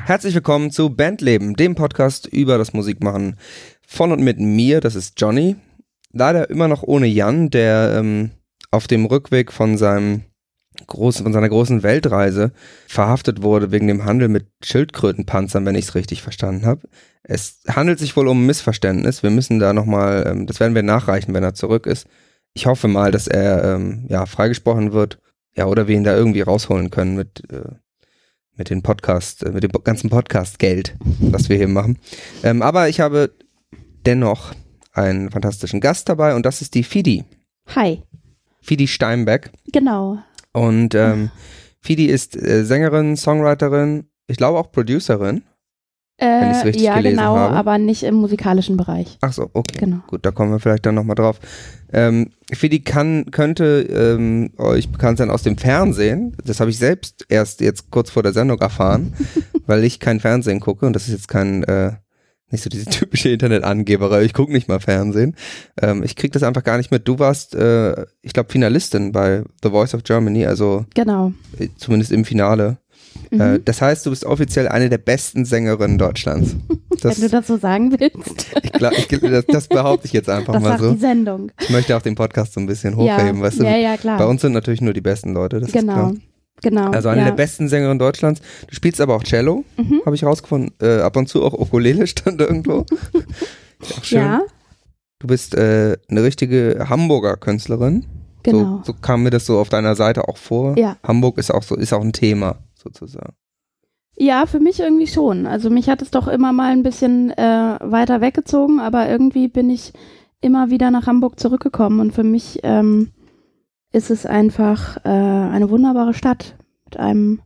Herzlich willkommen zu Bandleben, dem Podcast über das Musikmachen von und mit mir, das ist Johnny. Leider immer noch ohne Jan, der auf dem Rückweg von seiner großen Weltreise verhaftet wurde wegen dem Handel mit Schildkrötenpanzern, wenn ich es richtig verstanden habe. Es handelt sich wohl um ein Missverständnis. Wir müssen da nochmal, das werden wir nachreichen, wenn er zurück ist. Ich hoffe mal, dass er freigesprochen wird, ja, oder wir ihn da irgendwie rausholen können mit dem Podcast, mit dem ganzen Podcast-Geld, was wir hier machen. Aber ich habe dennoch einen fantastischen Gast dabei und das ist die Fidi. Hi. Fidi Steinbeck. Genau. Und Fidi ist Sängerin, Songwriterin, ich glaube auch Producerin, wenn ich es richtig gelesen habe. Ja, genau, aber nicht im musikalischen Bereich. Ach so, okay. Genau. Gut, da kommen wir vielleicht dann nochmal drauf. Fidi könnte euch bekannt sein aus dem Fernsehen. Das habe ich selbst erst jetzt kurz vor der Sendung erfahren, weil ich kein Fernsehen gucke und das ist jetzt nicht so diese typische Internetangeberei, ich gucke nicht mal Fernsehen. Ich kriege das einfach gar nicht mit. Du warst, ich glaube, Finalistin bei The Voice of Germany, also genau. Zumindest im Finale. Mhm. Das heißt, du bist offiziell eine der besten Sängerinnen Deutschlands. Wenn du das so sagen willst. Das behaupte ich jetzt einfach mal so. Das sagt die Sendung. Ich möchte auch den Podcast so ein bisschen hochheben, weißt du? Ja, klar. Bei uns sind natürlich nur die besten Leute, das ist klar. Genau. Also eine der besten Sängerinnen Deutschlands. Du spielst aber auch Cello, habe ich rausgefunden. Ab und zu auch Ukulele stand irgendwo. Ist auch schön. Ja. Du bist eine richtige Hamburger Künstlerin. Genau. So kam mir das so auf deiner Seite auch vor. Ja. Hamburg ist auch ein Thema sozusagen. Ja, für mich irgendwie schon. Also mich hat es doch immer mal ein bisschen weiter weggezogen, aber irgendwie bin ich immer wieder nach Hamburg zurückgekommen und für mich ist es einfach eine wunderbare Stadt mit einem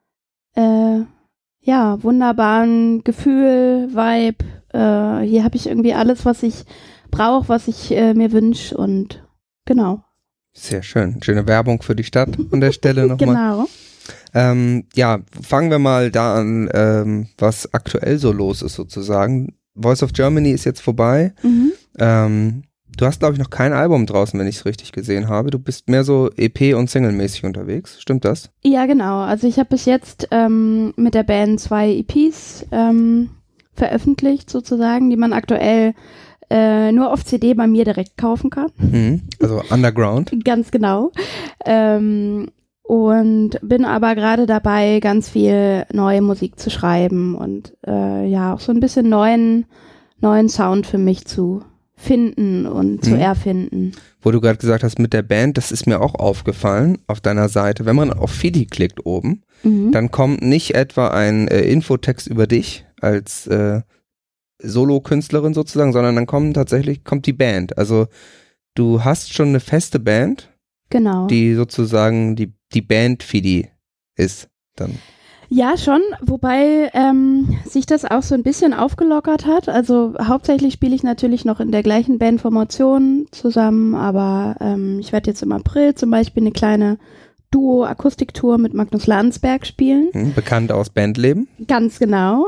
wunderbaren Gefühl, Vibe. Hier habe ich irgendwie alles, was ich brauche, was ich mir wünsche und genau. Sehr schön. Schöne Werbung für die Stadt an der Stelle nochmal. Genau. Fangen wir mal da an, was aktuell so los ist sozusagen. Voice of Germany ist jetzt vorbei. Mhm. Du hast, glaube ich, noch kein Album draußen, wenn ich es richtig gesehen habe. Du bist mehr so EP- und Single-mäßig unterwegs. Stimmt das? Ja, genau. Also ich habe bis jetzt mit der Band 2 EPs veröffentlicht sozusagen, die man aktuell nur auf CD bei mir direkt kaufen kann. Mhm. Also Underground. Ganz genau. Und bin aber gerade dabei, ganz viel neue Musik zu schreiben und auch so ein bisschen neuen Sound für mich zu finden und zu erfinden. Wo du gerade gesagt hast mit der Band, das ist mir auch aufgefallen auf deiner Seite. Wenn man auf Fidi klickt oben, dann kommt nicht etwa ein Infotext über dich als Solo-Künstlerin sozusagen, sondern dann kommt die Band. Also du hast schon eine feste Band, genau, die sozusagen die Band Fidi ist dann. Ja, schon, wobei sich das auch so ein bisschen aufgelockert hat. Also hauptsächlich spiele ich natürlich noch in der gleichen Bandformation zusammen, aber ich werde jetzt im April zum Beispiel eine kleine Duo-Akustiktour mit Magnus Landsberg spielen. Bekannt aus Bandleben. Ganz genau.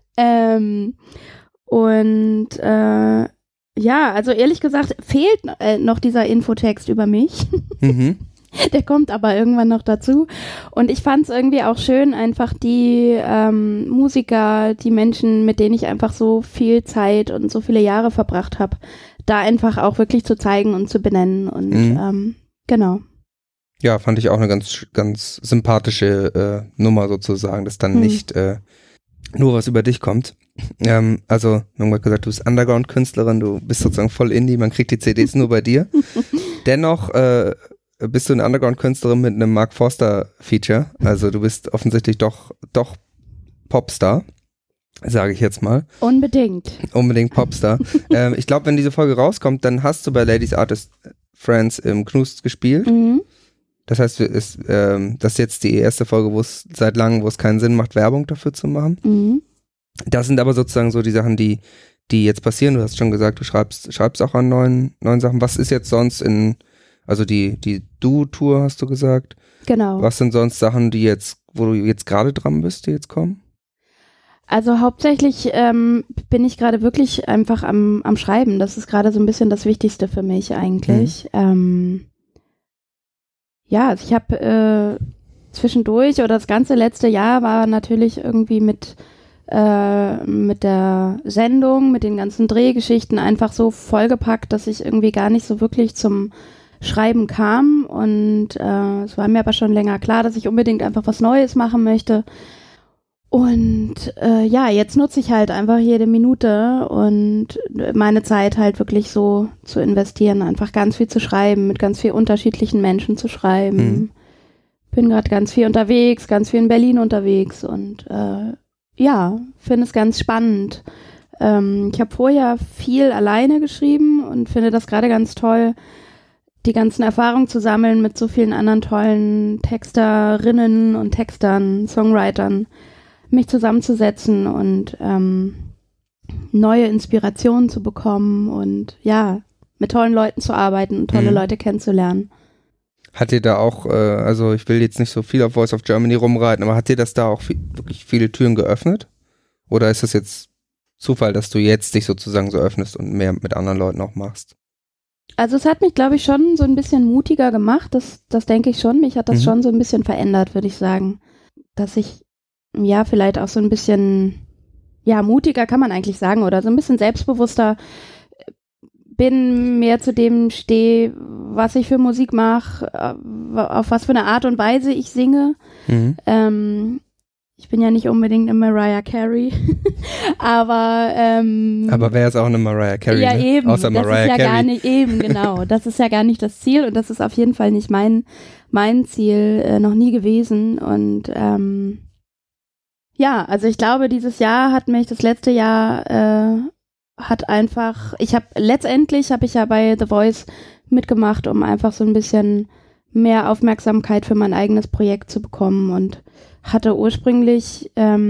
Also ehrlich gesagt fehlt noch dieser Infotext über mich. Mhm. Der kommt aber irgendwann noch dazu. Und ich fand es irgendwie auch schön, einfach die Musiker, die Menschen, mit denen ich einfach so viel Zeit und so viele Jahre verbracht habe, da einfach auch wirklich zu zeigen und zu benennen. Und genau. Ja, fand ich auch eine ganz, ganz sympathische Nummer sozusagen, dass dann nicht nur was über dich kommt. Also, man hat gesagt, du bist Underground-Künstlerin, du bist sozusagen voll Indie, man kriegt die CDs nur bei dir. Dennoch bist du eine Underground-Künstlerin mit einem Mark Forster-Feature. Also du bist offensichtlich doch Popstar, sage ich jetzt mal. Unbedingt Popstar. Ich glaube, wenn diese Folge rauskommt, dann hast du bei Ladies Artist Friends im Knust gespielt. Mhm. Das heißt, das ist jetzt die erste Folge, wo es seit langem, wo es keinen Sinn macht, Werbung dafür zu machen. Mhm. Das sind aber sozusagen so die Sachen, die jetzt passieren. Du hast schon gesagt, du schreibst auch an neuen Sachen. Was ist jetzt sonst also die Duo-Tour hast du gesagt? Genau. Was sind sonst Sachen, wo du jetzt gerade dran bist, die jetzt kommen? Also hauptsächlich bin ich gerade wirklich einfach am Schreiben. Das ist gerade so ein bisschen das Wichtigste für mich eigentlich. Also ich habe zwischendurch oder das ganze letzte Jahr war natürlich irgendwie mit mit der Sendung, mit den ganzen Drehgeschichten einfach so vollgepackt, dass ich irgendwie gar nicht so wirklich zum Schreiben kam. Und es war mir aber schon länger klar, dass ich unbedingt einfach was Neues machen möchte. Und jetzt nutze ich halt einfach jede Minute und meine Zeit halt wirklich so zu investieren, einfach ganz viel zu schreiben, mit ganz vielen unterschiedlichen Menschen zu schreiben. Bin gerade ganz viel unterwegs, ganz viel in Berlin unterwegs und finde es ganz spannend. Ich habe vorher viel alleine geschrieben und finde das gerade ganz toll, die ganzen Erfahrungen zu sammeln mit so vielen anderen tollen Texterinnen und Textern, Songwritern, mich zusammenzusetzen und neue Inspirationen zu bekommen und mit tollen Leuten zu arbeiten und tolle Leute kennenzulernen. Hat dir da auch, also ich will jetzt nicht so viel auf Voice of Germany rumreiten, aber hat dir das da auch wirklich viele Türen geöffnet? Oder ist das jetzt Zufall, dass du jetzt dich sozusagen so öffnest und mehr mit anderen Leuten auch machst? Also es hat mich, glaube ich, schon so ein bisschen mutiger gemacht, das denke ich schon. Mich hat das schon so ein bisschen verändert, würde ich sagen. Dass ich vielleicht auch so ein bisschen, mutiger kann man eigentlich sagen, oder so ein bisschen selbstbewusster bin, mehr zu dem stehe, was ich für Musik mache, auf was für eine Art und Weise ich singe. Ich bin ja nicht unbedingt eine Mariah Carey, aber wer ist auch eine Mariah Carey? Ja, ne? eben. Außer Mariah das ist ja Carey. gar nicht, eben, genau. Das ist ja gar nicht das Ziel und das ist auf jeden Fall nicht mein Ziel, noch nie gewesen. Und also ich glaube, dieses Jahr hat mich, das letzte Jahr hat einfach, letztendlich habe ich ja bei The Voice mitgemacht, um einfach so ein bisschen mehr Aufmerksamkeit für mein eigenes Projekt zu bekommen und hatte ursprünglich,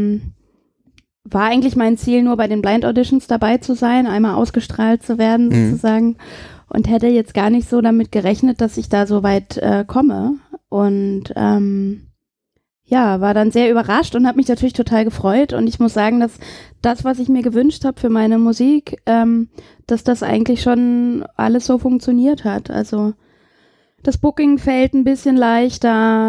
war eigentlich mein Ziel, nur bei den Blind Auditions dabei zu sein, einmal ausgestrahlt zu werden sozusagen und hätte jetzt gar nicht so damit gerechnet, dass ich da so weit komme und war dann sehr überrascht und habe mich natürlich total gefreut und ich muss sagen, dass das, was ich mir gewünscht habe für meine Musik, dass das eigentlich schon alles so funktioniert hat. Also das Booking fällt ein bisschen leichter.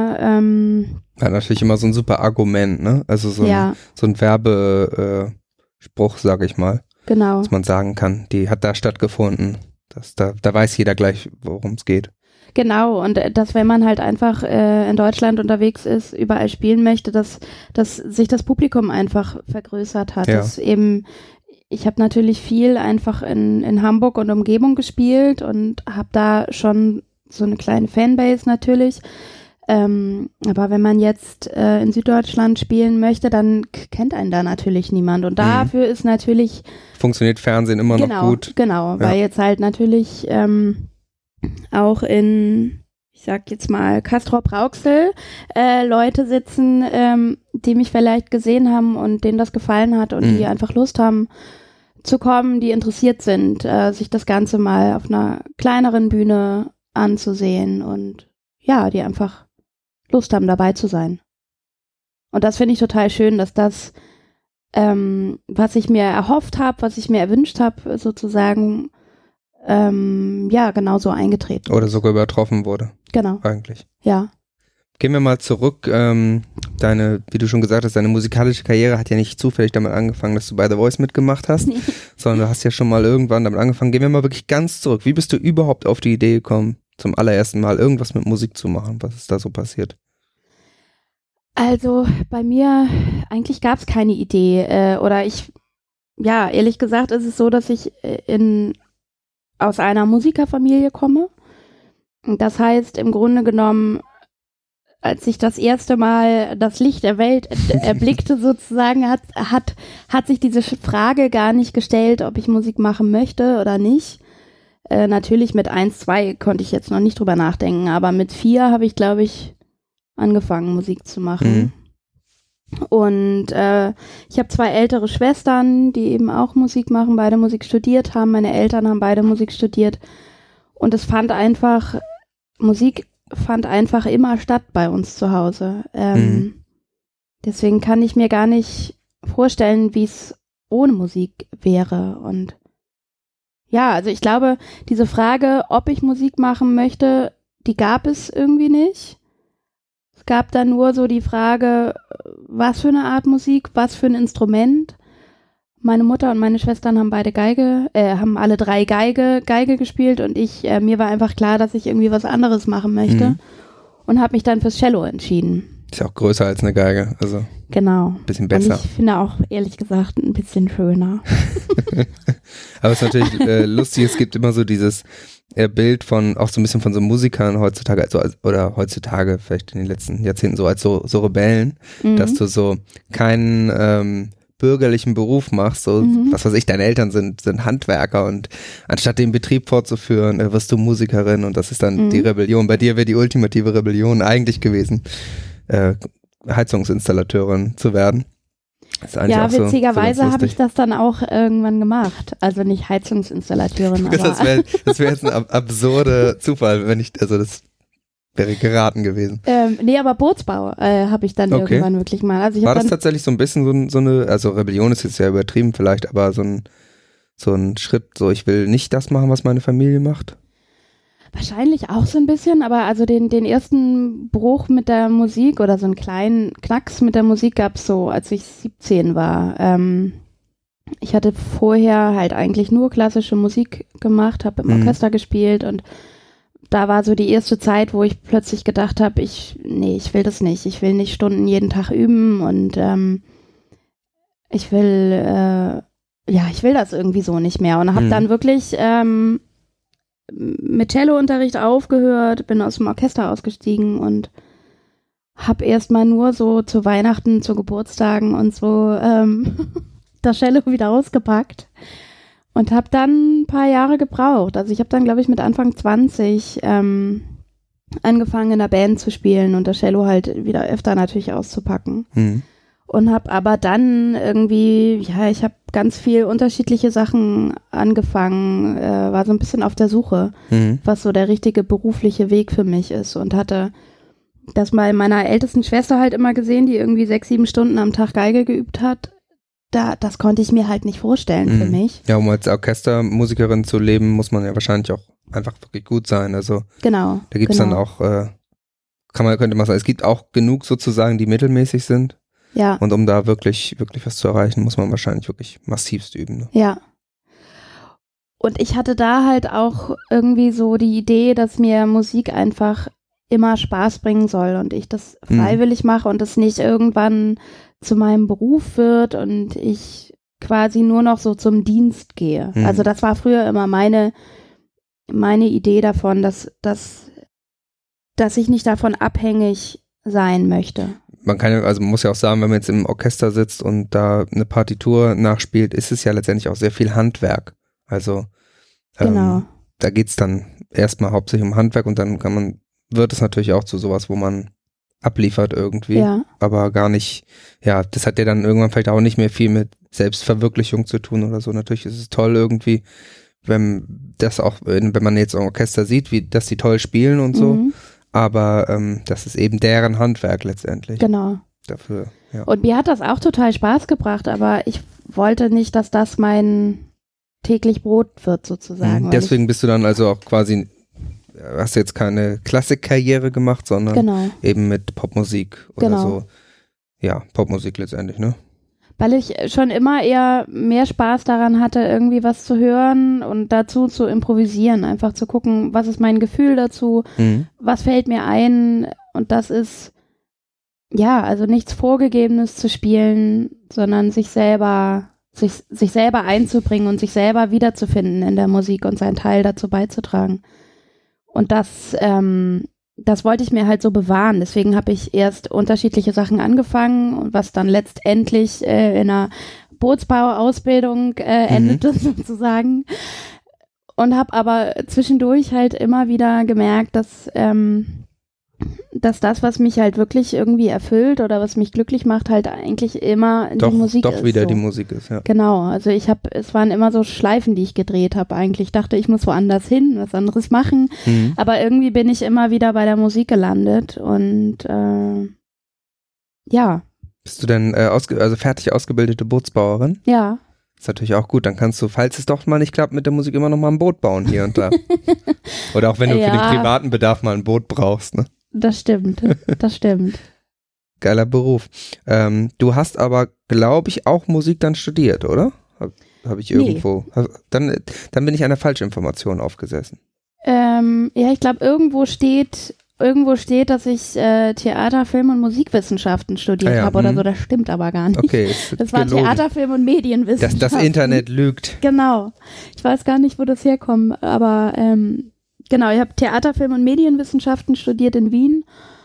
Hat natürlich immer so ein super Argument, ne? Also so ein Werbespruch, sage ich mal. Genau. Dass man sagen kann, die hat da stattgefunden. Da weiß jeder gleich, worum es geht. Genau, und dass wenn man halt einfach in Deutschland unterwegs ist, überall spielen möchte, dass sich das Publikum einfach vergrößert hat. Ja. Dass eben, ich habe natürlich viel einfach in Hamburg und Umgebung gespielt und habe da schon so eine kleine Fanbase natürlich. Aber wenn man jetzt in Süddeutschland spielen möchte, dann kennt einen da natürlich niemand. Und dafür ist natürlich... Funktioniert Fernsehen immer noch gut. Genau, weil jetzt halt natürlich... auch in, ich sag jetzt mal, Castrop-Rauxel Leute sitzen, die mich vielleicht gesehen haben und denen das gefallen hat und die einfach Lust haben zu kommen, die interessiert sind, sich das Ganze mal auf einer kleineren Bühne anzusehen und die einfach Lust haben, dabei zu sein. Und das finde ich total schön, dass das, was ich mir erhofft habe, was ich mir erwünscht habe, sozusagen genauso eingetreten. Oder sogar übertroffen wurde. Genau. Eigentlich. Ja. Gehen wir mal zurück. Wie du schon gesagt hast, deine musikalische Karriere hat ja nicht zufällig damit angefangen, dass du bei The Voice mitgemacht hast, sondern du hast ja schon mal irgendwann damit angefangen. Gehen wir mal wirklich ganz zurück. Wie bist du überhaupt auf die Idee gekommen, zum allerersten Mal irgendwas mit Musik zu machen? Was ist da so passiert? Also bei mir, eigentlich gab es keine Idee. Ehrlich gesagt ist es so, dass ich aus einer Musikerfamilie komme. Das heißt, im Grunde genommen, als ich das erste Mal das Licht der Welt erblickte sozusagen, hat sich diese Frage gar nicht gestellt, ob ich Musik machen möchte oder nicht. Natürlich mit 1, 2 konnte ich jetzt noch nicht drüber nachdenken, aber mit 4 habe ich, glaube ich, angefangen, Musik zu machen. Und ich habe 2 ältere Schwestern, die eben auch Musik machen, beide Musik studiert haben. Meine Eltern haben beide Musik studiert. Und Musik fand einfach immer statt bei uns zu Hause. Deswegen kann ich mir gar nicht vorstellen, wie es ohne Musik wäre. Und also ich glaube, diese Frage, ob ich Musik machen möchte, die gab es irgendwie nicht. Es gab dann nur so die Frage, was für eine Art Musik, was für ein Instrument. Meine Mutter und meine Schwestern haben beide haben alle 3 Geige gespielt und mir war einfach klar, dass ich irgendwie was anderes machen möchte und habe mich dann fürs Cello entschieden. Ist ja auch größer als eine Geige, also genau. Ein bisschen besser. Und ich finde auch, ehrlich gesagt, ein bisschen schöner. Aber es ist natürlich lustig, es gibt immer so dieses Bild von, auch so ein bisschen von so Musikern heutzutage, oder heutzutage, vielleicht in den letzten Jahrzehnten so als so Rebellen, dass du so keinen bürgerlichen Beruf machst, so was weiß ich, deine Eltern sind Handwerker und anstatt den Betrieb fortzuführen, wirst du Musikerin und das ist dann die Rebellion. Bei dir wäre die ultimative Rebellion eigentlich gewesen, Heizungsinstallateurin zu werden. Ja, witzigerweise habe ich das dann auch irgendwann gemacht. Also nicht Heizungsinstallateurin, aber das wäre jetzt ein absurder Zufall, das wäre geraten gewesen. Nee, aber Bootsbau habe ich dann irgendwann wirklich mal. Also war das tatsächlich so ein bisschen so eine, also Rebellion ist jetzt ja übertrieben vielleicht, aber so ein Schritt, so ich will nicht das machen, was meine Familie macht? Wahrscheinlich auch so ein bisschen, aber also den ersten Bruch mit der Musik oder so einen kleinen Knacks mit der Musik gab es so, als ich 17 war. Ich hatte vorher halt eigentlich nur klassische Musik gemacht, habe im Orchester gespielt und da war so die erste Zeit, wo ich plötzlich gedacht habe, ich will das nicht. Ich will nicht Stunden jeden Tag üben und ich will das irgendwie so nicht mehr und habe dann wirklich mit Cellounterricht aufgehört, bin aus dem Orchester ausgestiegen und habe erstmal nur so zu Weihnachten, zu Geburtstagen und so das Cello wieder ausgepackt und habe dann ein paar Jahre gebraucht. Also ich habe dann, glaube ich, mit Anfang 20 angefangen in der Band zu spielen und das Cello halt wieder öfter natürlich auszupacken. Und habe aber dann irgendwie, ich habe ganz viel unterschiedliche Sachen angefangen, war so ein bisschen auf der Suche, was so der richtige berufliche Weg für mich ist und hatte das bei meiner ältesten Schwester halt immer gesehen, die irgendwie 6-7 Stunden am Tag Geige geübt hat. Das konnte ich mir halt nicht vorstellen für mich. Ja, um als Orchestermusikerin zu leben, muss man ja wahrscheinlich auch einfach wirklich gut sein. Also genau, da gibt es dann auch, könnte man sagen, es gibt auch genug sozusagen, die mittelmäßig sind. Ja. Und um da wirklich was zu erreichen, muss man wahrscheinlich wirklich massivst üben. Ne? Ja. Und ich hatte da halt auch irgendwie so die Idee, dass mir Musik einfach immer Spaß bringen soll und ich das freiwillig mache und es nicht irgendwann zu meinem Beruf wird und ich quasi nur noch so zum Dienst gehe. Also das war früher immer meine Idee davon, dass ich nicht davon abhängig sein möchte. Man muss ja auch sagen, wenn man jetzt im Orchester sitzt und da eine Partitur nachspielt, ist es ja letztendlich auch sehr viel Handwerk. Also genau. Da geht's dann erstmal hauptsächlich um Handwerk und dann wird es natürlich auch zu sowas, wo man abliefert irgendwie, aber gar nicht, das hat ja dann irgendwann vielleicht auch nicht mehr viel mit Selbstverwirklichung zu tun oder so. Natürlich ist es toll irgendwie, wenn man jetzt im Orchester sieht, wie dass die toll spielen und so, aber das ist eben deren Handwerk letztendlich. Genau. Dafür, ja. Und mir hat das auch total Spaß gebracht, aber ich wollte nicht, dass das mein täglich Brot wird sozusagen. Deswegen bist du dann also auch quasi, hast jetzt keine Klassikkarriere gemacht, sondern eben mit Popmusik oder so. Ja, Popmusik letztendlich, ne? Weil ich schon immer eher mehr Spaß daran hatte, irgendwie was zu hören und dazu zu improvisieren, einfach zu gucken, was ist mein Gefühl dazu, was fällt mir ein und das ist, also nichts Vorgegebenes zu spielen, sondern sich selber einzubringen und sich selber wiederzufinden in der Musik und seinen Teil dazu beizutragen. Und das wollte ich mir halt so bewahren. Deswegen habe ich erst unterschiedliche Sachen angefangen und was dann letztendlich in einer Bootsbauausbildung endete sozusagen. Und habe aber zwischendurch halt immer wieder gemerkt, dass das, was mich halt wirklich irgendwie erfüllt oder was mich glücklich macht, halt eigentlich immer die Musik ist. Doch wieder so. Die Musik ist, ja. Genau, also es waren immer so Schleifen, die ich gedreht habe eigentlich. Ich dachte, ich muss woanders hin, was anderes machen, aber irgendwie bin ich immer wieder bei der Musik gelandet und Bist du denn fertig ausgebildete Bootsbauerin? Ja. Ist natürlich auch gut, dann kannst du, falls es doch mal nicht klappt mit der Musik, immer noch mal ein Boot bauen hier und da. Oder auch wenn du für den privaten Bedarf mal ein Boot brauchst, ne? Das stimmt. geiler Beruf. Du hast aber, glaube ich, auch Musik dann studiert, oder? Habe ich irgendwo. Nee. Dann bin ich einer Falschinformation aufgesessen. Ja, ich glaube, irgendwo steht, dass ich Theater, Film und Musikwissenschaften studiert habe oder so. Das stimmt aber gar nicht. Okay, das war Theater, Film und Medienwissenschaften. Das Internet lügt. Genau. Ich weiß gar nicht, wo das herkommt, aber genau, ich habe Theater, Film und Medienwissenschaften studiert in Wien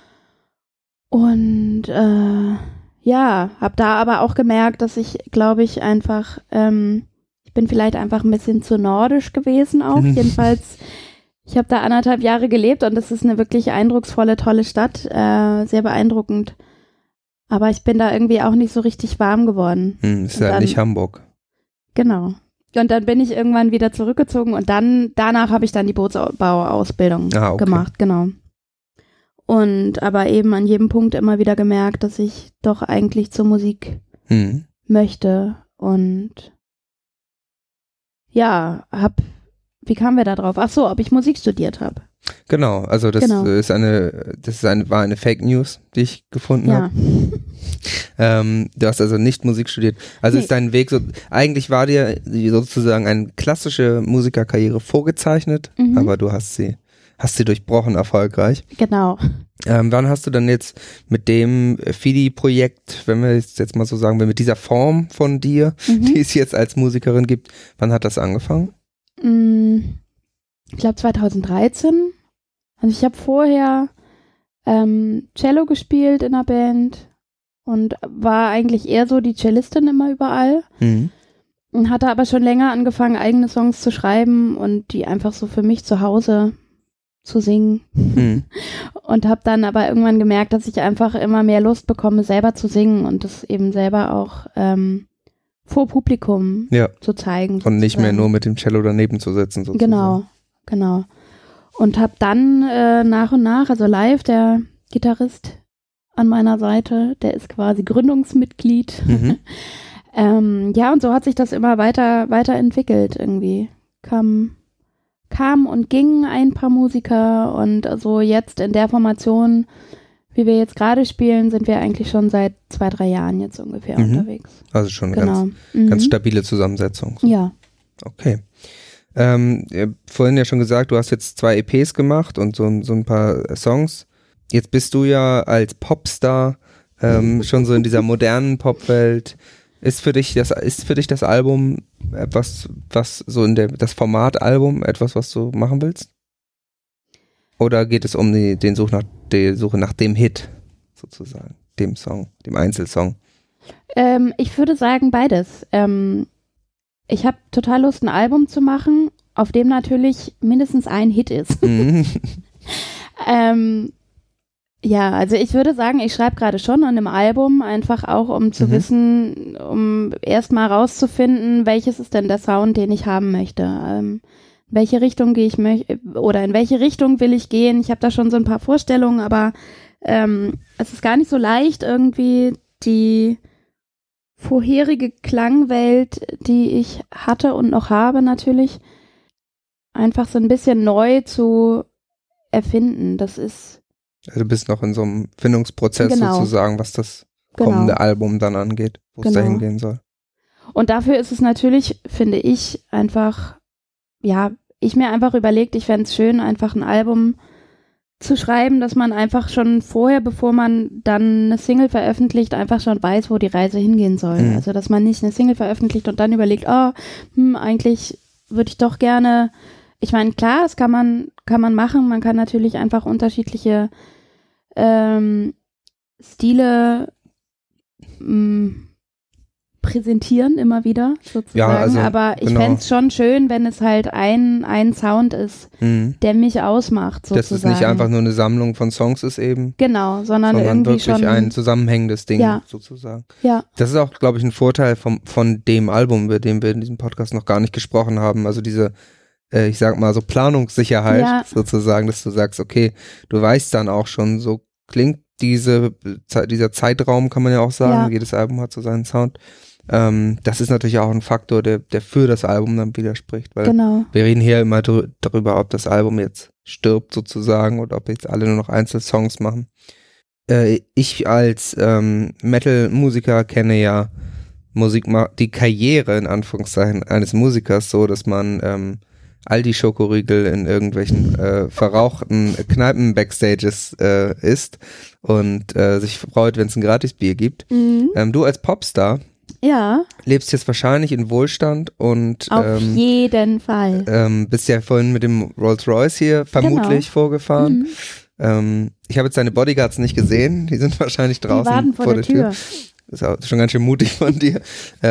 und habe da aber auch gemerkt, dass ich, glaube ich, einfach, ich bin vielleicht einfach ein bisschen zu nordisch gewesen auch. Jedenfalls, ich habe da 1,5 Jahre gelebt und das ist eine wirklich eindrucksvolle, tolle Stadt, sehr beeindruckend. Aber ich bin da irgendwie auch nicht so richtig warm geworden. Ist ja nicht Hamburg. Genau. Und dann bin ich irgendwann wieder zurückgezogen und danach habe ich dann die Bootsbauausbildung gemacht, genau. Und aber eben an jedem Punkt immer wieder gemerkt, dass ich doch eigentlich zur Musik möchte und ja, wie kamen wir da drauf? Ach so, ob ich Musik studiert habe. Genau, also das war eine Fake News, die ich gefunden habe. Du hast also nicht Musik studiert. Also ist dein Weg so, eigentlich war dir sozusagen eine klassische Musikerkarriere vorgezeichnet, aber du hast sie durchbrochen erfolgreich. Genau. Wann hast du dann jetzt mit dem FIDI-Projekt, wenn wir jetzt mal so sagen, mit dieser Form von dir, die es jetzt als Musikerin gibt, wann hat das angefangen? Ich glaube 2013. Also ich habe vorher Cello gespielt in einer Band und war eigentlich eher so die Cellistin immer überall. Und hatte aber schon länger angefangen, eigene Songs zu schreiben und die einfach so für mich zu Hause zu singen. Und habe dann aber irgendwann gemerkt, dass ich einfach immer mehr Lust bekomme, selber zu singen und das eben selber auch vor Publikum zu zeigen. Und nicht mehr nur mit dem Cello daneben zu sitzen sozusagen. Genau. Und habe dann nach und nach, also live, der Gitarrist an meiner Seite, der ist quasi Gründungsmitglied. Und so hat sich das immer weiterentwickelt irgendwie. Kam und ging ein paar Musiker und also jetzt in der Formation, wie wir jetzt gerade spielen, sind wir eigentlich schon seit 2-3 Jahren jetzt ungefähr unterwegs. Also schon ganz stabile Zusammensetzung. Ja. Okay. Vorhin ja schon gesagt, du hast jetzt 2 EPs gemacht und so ein paar Songs. Jetzt bist du ja als Popstar schon so in dieser modernen Popwelt. Ist für dich das Album etwas, was so das Format Album etwas, was du machen willst? Oder geht es um die Suche nach dem Hit sozusagen, dem Song, dem Einzelsong? Ich würde sagen beides. Ich habe total Lust, ein Album zu machen, auf dem natürlich mindestens ein Hit ist. Ja, also ich würde sagen, ich schreibe gerade schon an einem Album, einfach auch um zu wissen, um erstmal rauszufinden, welches ist denn der Sound, den ich haben möchte. Welche Richtung gehe ich oder in welche Richtung will ich gehen? Ich habe da schon so ein paar Vorstellungen, aber es ist gar nicht so leicht, irgendwie die vorherige Klangwelt, die ich hatte und noch habe natürlich, einfach so ein bisschen neu zu erfinden. Das ist also du bist noch in so einem Findungsprozess sozusagen, was das kommende Album dann angeht, wo es dahin gehen soll. Und dafür ist es natürlich, finde ich, einfach, ich mir einfach überlegt, ich fände es schön, einfach ein Album zu schreiben, dass man einfach schon vorher, bevor man dann eine Single veröffentlicht, einfach schon weiß, wo die Reise hingehen soll. Also, dass man nicht eine Single veröffentlicht und dann überlegt, eigentlich würde ich doch gerne, ich meine, klar, das kann man machen, man kann natürlich einfach unterschiedliche Stile präsentieren immer wieder sozusagen, aber ich fände es schon schön, wenn es halt ein Sound ist, der mich ausmacht sozusagen. Dass es nicht einfach nur eine Sammlung von Songs ist eben. Genau, sondern irgendwie wirklich schon ein zusammenhängendes Ding sozusagen. Ja. Das ist auch, glaube ich, ein Vorteil von dem Album, über den wir in diesem Podcast noch gar nicht gesprochen haben, also diese ich sag mal so Planungssicherheit sozusagen, dass du sagst, okay, du weißt dann auch schon, so klingt dieser Zeitraum, kann man ja auch sagen, jedes Album hat so seinen Sound. Das ist natürlich auch ein Faktor, der für das Album dann widerspricht, weil wir reden hier immer darüber, ob das Album jetzt stirbt sozusagen oder ob jetzt alle nur noch Einzelsongs machen. ich als Metal-Musiker kenne ja die Karriere in Anführungszeichen eines Musikers so, dass man Aldi-Schokoriegel in irgendwelchen verrauchten Kneipen-Backstages isst und sich freut, wenn es ein Gratisbier gibt. Du als Popstar lebst jetzt wahrscheinlich in Wohlstand und auf jeden Fall. Bist ja vorhin mit dem Rolls-Royce hier vermutlich vorgefahren. Ich habe jetzt deine Bodyguards nicht gesehen, die sind wahrscheinlich draußen die warten vor der Tür. Das ist auch schon ganz schön mutig von dir.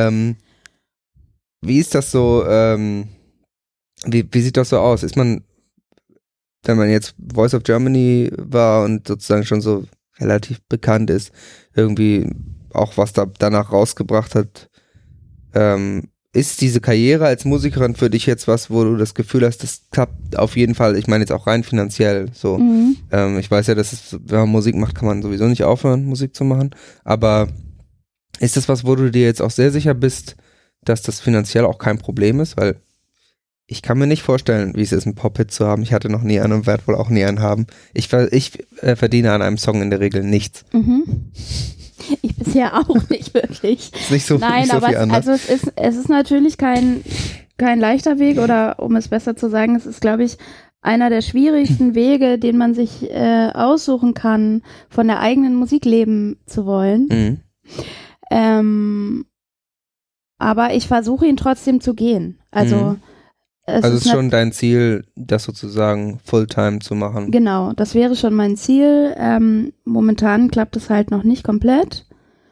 Wie ist das so, wie sieht das so aus? Ist man, wenn man jetzt Voice of Germany war und sozusagen schon so relativ bekannt ist, irgendwie auch was da danach rausgebracht hat, ist diese Karriere als Musikerin für dich jetzt was, wo du das Gefühl hast, das klappt auf jeden Fall, ich meine jetzt auch rein finanziell so. Ich weiß ja, wenn man Musik macht, kann man sowieso nicht aufhören, Musik zu machen, aber ist das was, wo du dir jetzt auch sehr sicher bist, dass das finanziell auch kein Problem ist? Weil ich kann mir nicht vorstellen, wie es ist, einen Pop-Hit zu haben. Ich hatte noch nie einen und werde wohl auch nie einen haben. Ich verdiene an einem Song in der Regel nichts. Ich bisher auch nicht wirklich. Ist nicht so, Nein, nicht so aber viel anders. es ist natürlich kein leichter Weg, oder um es besser zu sagen, es ist, glaube ich, einer der schwierigsten Wege, den man sich aussuchen kann, von der eigenen Musik leben zu wollen. Aber ich versuche ihn trotzdem zu gehen. Also es ist schon dein Ziel, das sozusagen Fulltime zu machen. Genau, das wäre schon mein Ziel. Momentan klappt es halt noch nicht komplett.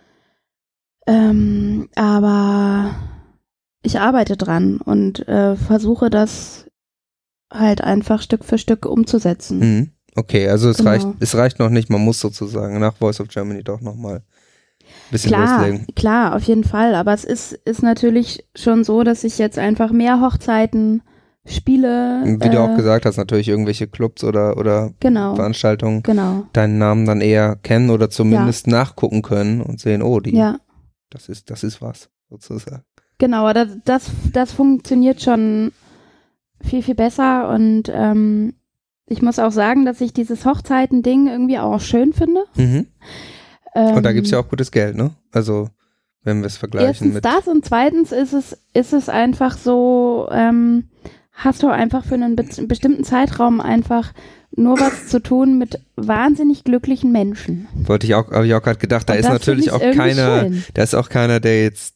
Aber ich arbeite dran und versuche das halt einfach Stück für Stück umzusetzen. Okay, also es reicht noch nicht, man muss sozusagen nach Voice of Germany doch nochmal ein bisschen loslegen. Klar, auf jeden Fall, aber es ist natürlich schon so, dass ich jetzt einfach mehr Hochzeiten spiele. Wie du auch gesagt hast, natürlich irgendwelche Clubs oder Veranstaltungen deinen Namen dann eher kennen oder zumindest nachgucken können und sehen, das ist was, sozusagen. Genau, das funktioniert schon viel, viel besser und ich muss auch sagen, dass ich dieses Hochzeiten-Ding irgendwie auch schön finde. Und da gibt es ja auch gutes Geld, ne? Also, wenn wir es vergleichen mit... Erstens das und zweitens ist es einfach so, hast du einfach für einen bestimmten Zeitraum einfach nur was zu tun mit wahnsinnig glücklichen Menschen. Habe ich auch gerade gedacht, da ist natürlich auch keiner, da ist auch keiner, der jetzt,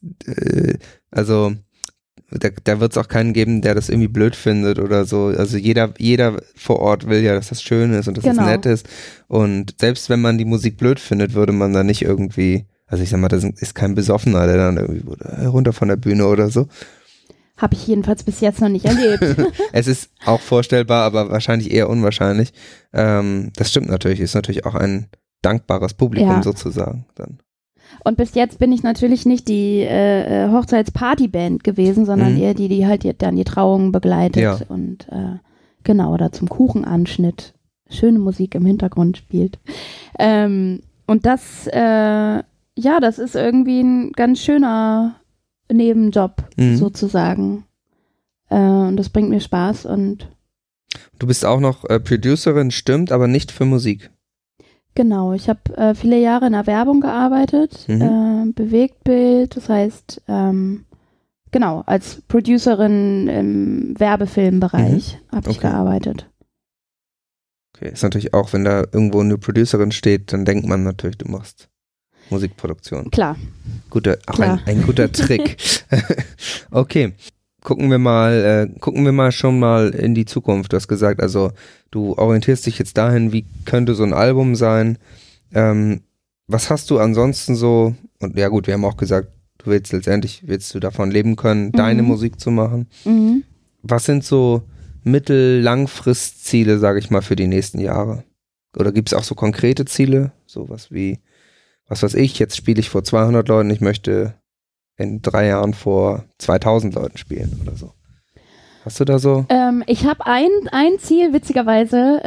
da wird es auch keinen geben, der das irgendwie blöd findet oder so. Also jeder vor Ort will ja, dass das schön ist und dass es nett ist. Und selbst wenn man die Musik blöd findet, würde man da nicht irgendwie, also ich sag mal, das ist kein Besoffener, der dann irgendwie runter von der Bühne oder so. Habe ich jedenfalls bis jetzt noch nicht erlebt. Es ist auch vorstellbar, aber wahrscheinlich eher unwahrscheinlich. Das stimmt natürlich, ist natürlich auch ein dankbares Publikum sozusagen dann. Und bis jetzt bin ich natürlich nicht die Hochzeitspartyband gewesen, sondern eher die halt dann die Trauungen begleitet und oder zum Kuchenanschnitt schöne Musik im Hintergrund spielt. Und das, das ist irgendwie ein ganz schöner Nebenjob sozusagen. Und das bringt mir Spaß. Und du bist auch noch Producerin, stimmt, aber nicht für Musik. Genau, ich habe viele Jahre in der Werbung gearbeitet, Bewegtbild, das heißt, als Producerin im Werbefilmbereich habe ich gearbeitet. Okay, ist natürlich auch, wenn da irgendwo eine Producerin steht, dann denkt man natürlich, du machst Musikproduktion. Klar. Ein guter Trick. Okay. Gucken wir mal schon mal in die Zukunft. Du hast gesagt, also du orientierst dich jetzt dahin, wie könnte so ein Album sein. Was hast du ansonsten so, und ja gut, wir haben auch gesagt, willst du davon leben können, deine Musik zu machen. Was sind so Mittel-Langfristziele, sage ich mal, für die nächsten Jahre? Oder gibt es auch so konkrete Ziele? Sowas wie, was weiß ich, jetzt spiele ich vor 200 Leuten, ich möchte in 3 Jahren vor 2000 Leuten spielen oder so. Hast du da so? Ich habe ein Ziel, witzigerweise,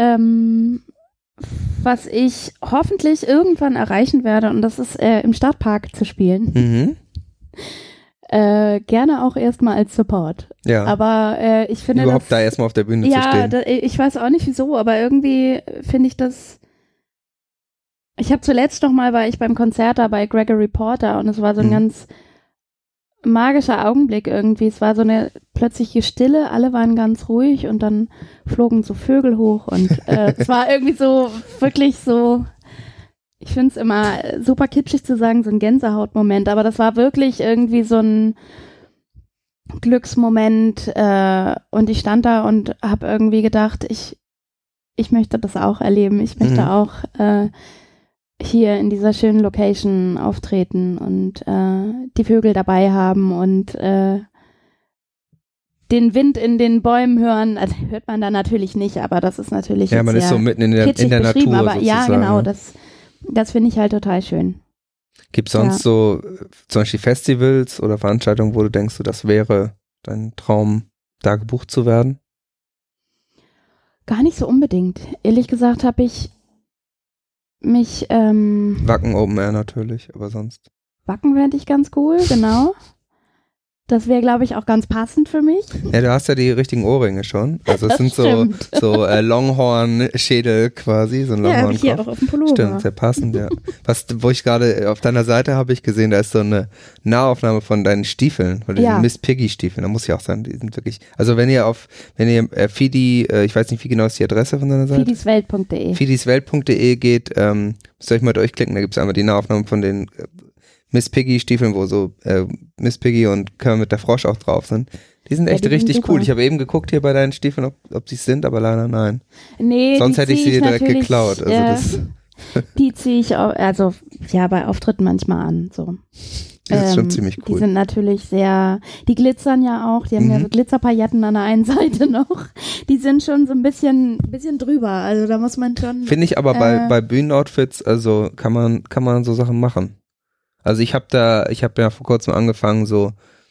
was ich hoffentlich irgendwann erreichen werde, und das ist im Stadtpark zu spielen. Gerne auch erstmal als Support. Ja. Aber ich finde überhaupt da erstmal auf der Bühne zu stehen. Ja, ich weiß auch nicht wieso, aber irgendwie finde ich das Ich habe zuletzt war ich beim Konzert da bei Gregory Porter und es war so ein ganz magischer Augenblick irgendwie. Es war so eine plötzliche Stille, alle waren ganz ruhig und dann flogen so Vögel hoch und es war irgendwie so, wirklich so, ich finde es immer super kitschig zu sagen, so ein Gänsehautmoment, aber das war wirklich irgendwie so ein Glücksmoment und ich stand da und habe irgendwie gedacht, ich möchte das auch erleben, ich möchte auch hier in dieser schönen Location auftreten und die Vögel dabei haben und den Wind in den Bäumen hören, also hört man da natürlich nicht, aber das ist natürlich ja, man ist so mitten in der Natur aber sozusagen. Ja, genau, das finde ich halt total schön. Gibt es sonst so zum Beispiel Festivals oder Veranstaltungen, wo du denkst, das wäre dein Traum, da gebucht zu werden? Gar nicht so unbedingt. Ehrlich gesagt habe ich mich Wacken Open Air natürlich, aber sonst. Wacken fände ich ganz cool, genau. Das wäre, glaube ich, auch ganz passend für mich. Ja, du hast ja die richtigen Ohrringe schon. Also es sind so Longhorn-Schädel quasi, so ein Longhorn-Kopf. Ja, hier auch auf dem Pullover. Stimmt, sehr passend, ja. Wo ich gerade auf deiner Seite habe ich gesehen, da ist so eine Nahaufnahme von deinen Stiefeln, von diesen Miss Piggy-Stiefeln. Da muss ich auch sagen, die sind wirklich, also wenn ihr Fidi, ich weiß nicht, wie genau ist die Adresse von deiner Seite? Fidiswelt.de. Fidiswelt.de geht, müsst ihr euch mal durchklicken, da gibt es einmal die Nahaufnahme von den Miss Piggy-Stiefeln, wo so Miss Piggy und Kermit der Frosch auch drauf sind. Die sind echt richtig cool. Ich habe eben geguckt hier bei deinen Stiefeln, ob sie es sind, aber leider nein. Nee, sonst hätte ich sie direkt geklaut. Also die ziehe ich auch, also ja, bei Auftritten manchmal an. So. Das ist schon ziemlich cool. Die sind natürlich die glitzern ja auch, die haben ja so Glitzerpailletten an der einen Seite noch. Die sind schon so ein bisschen drüber, also da muss man schon. Finde ich aber bei Bühnenoutfits, also kann man so Sachen machen. Also ich habe ja vor kurzem angefangen, so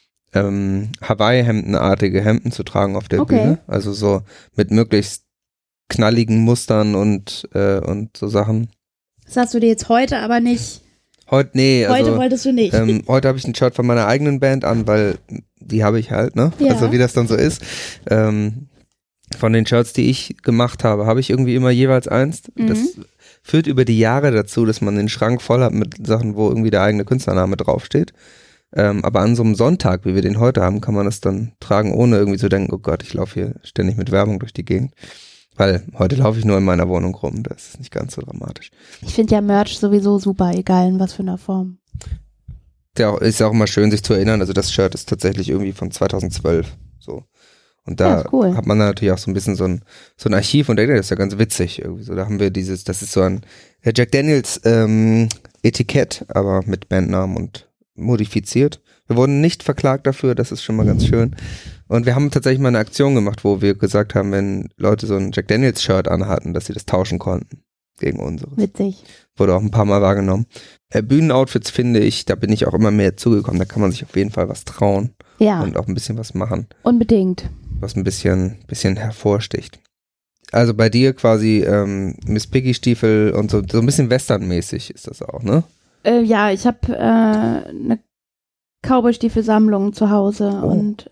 Hawaii-Hemdenartige Hemden zu tragen auf der Bühne. Also so mit möglichst knalligen Mustern und so Sachen. Das hast du dir jetzt heute aber nicht. Heute wolltest du nicht. Heute habe ich ein Shirt von meiner eigenen Band an, weil die habe ich halt, ne? Ja. Also wie das dann so ist. Von den Shirts, die ich gemacht habe ich irgendwie immer jeweils eins. Das führt über die Jahre dazu, dass man den Schrank voll hat mit Sachen, wo irgendwie der eigene Künstlername draufsteht. Aber an so einem Sonntag, wie wir den heute haben, kann man das dann tragen, ohne irgendwie zu denken, oh Gott, ich laufe hier ständig mit Werbung durch die Gegend. Weil heute laufe ich nur in meiner Wohnung rum, das ist nicht ganz so dramatisch. Ich finde ja Merch sowieso super, egal in was für einer Form. Ja, ist ja auch immer schön, sich zu erinnern, also das Shirt ist tatsächlich irgendwie von 2012, so. Und da hat man dann natürlich auch so ein bisschen so ein Archiv und das ist ja ganz witzig irgendwie so. Da haben wir das ist so ein Jack Daniels Etikett, aber mit Bandnamen und modifiziert. Wir wurden nicht verklagt dafür, das ist schon mal ganz schön. Und wir haben tatsächlich mal eine Aktion gemacht, wo wir gesagt haben, wenn Leute so ein Jack Daniels Shirt anhatten, dass sie das tauschen konnten gegen unseres. Witzig. Wurde auch ein paar Mal wahrgenommen. Bühnenoutfits finde ich, da bin ich auch immer mehr zugekommen, da kann man sich auf jeden Fall was trauen. Ja. Und auch ein bisschen was machen. Unbedingt. Was ein bisschen hervorsticht. Also bei dir quasi Miss Piggy Stiefel und so ein bisschen westernmäßig ist das auch, ne? Ja, ich habe eine Cowboy-Stiefel-Sammlung zu Hause und